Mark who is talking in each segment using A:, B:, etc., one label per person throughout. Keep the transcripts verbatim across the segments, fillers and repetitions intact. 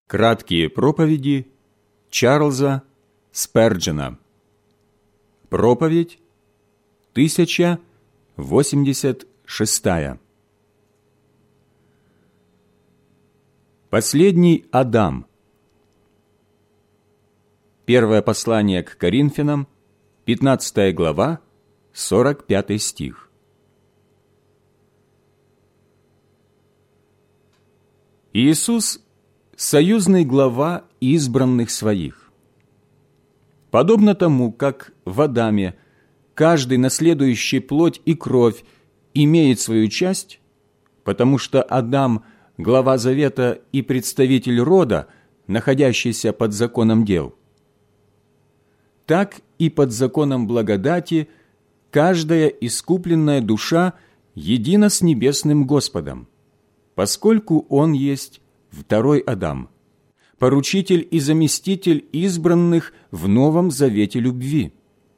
A: Краткие проповеди Чарльза Сперджена. Проповедь тысяча восемьдесят шестая. Последний Адам. Первое послание к Коринфянам, пятнадцатая глава, сорок пятый стих. Иисус – союзный глава избранных своих. Подобно тому, как в Адаме каждый, наследующий плоть и кровь, имеет свою часть, потому что Адам – глава завета и представитель рода, находящийся под законом дел, так и под законом благодати каждая искупленная душа едина с небесным Господом, поскольку Он есть второй Адам, поручитель и заместитель избранных в Новом Завете любви.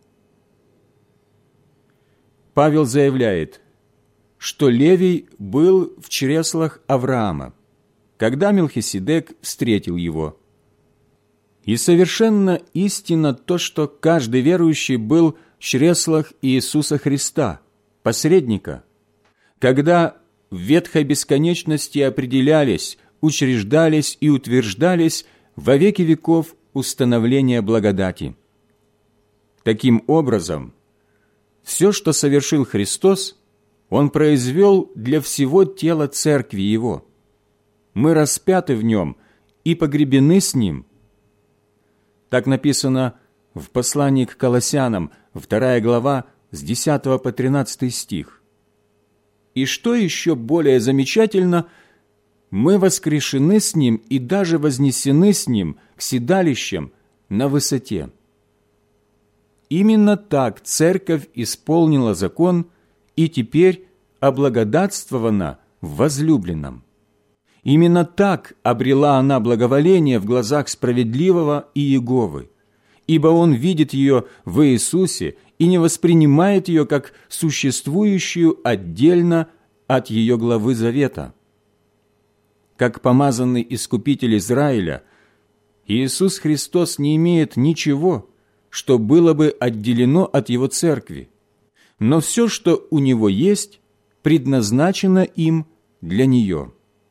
A: Павел заявляет, что Левий был в чреслах Авраама, когда Мелхиседек встретил его. И совершенно истинно то, что каждый верующий был в чреслах Иисуса Христа, посредника, когда в ветхой бесконечности определялись, учреждались и утверждались во веки веков установления благодати. Таким образом, все, что совершил Христос, Он произвел для всего тела Церкви Его. Мы распяты в Нем и погребены с Ним. Так написано в послании к Колоссянам, вторая глава, с десятого по тринадцатый стих. И что еще более замечательно, мы воскрешены с Ним и даже вознесены с Ним к седалищам на высоте. Именно так Церковь исполнила закон и теперь облагодатствована в возлюбленном. Именно так обрела она благоволение в глазах справедливого Иеговы, ибо он видит ее в Иисусе и не воспринимает ее как существующую отдельно от ее главы завета. Как помазанный Искупитель Израиля, Иисус Христос не имеет ничего, что было бы отделено от Его Церкви, но все, что у Него есть, предназначено им для нее.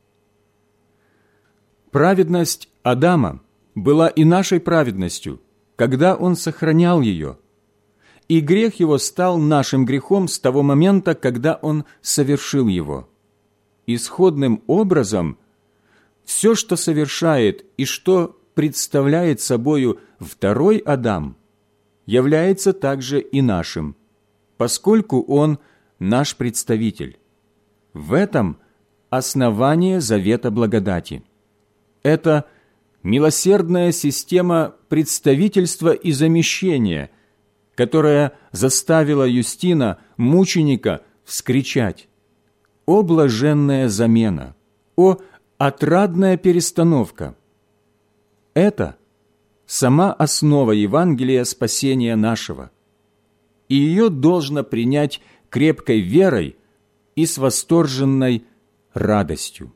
A: Праведность Адама была и нашей праведностью, когда он сохранял ее, и грех его стал нашим грехом с того момента, когда он совершил его. Исходным образом все, что совершает и что представляет собою второй Адам, является также и нашим, поскольку он наш представитель. В этом основание завета благодати. Это милосердная система представительства и замещения, которая заставила Юстина, мученика, вскричать: «О блаженная замена! О отрадная перестановка!» Это сама основа Евангелия спасения нашего, и ее должно принять крепкой верой и с восторженной радостью.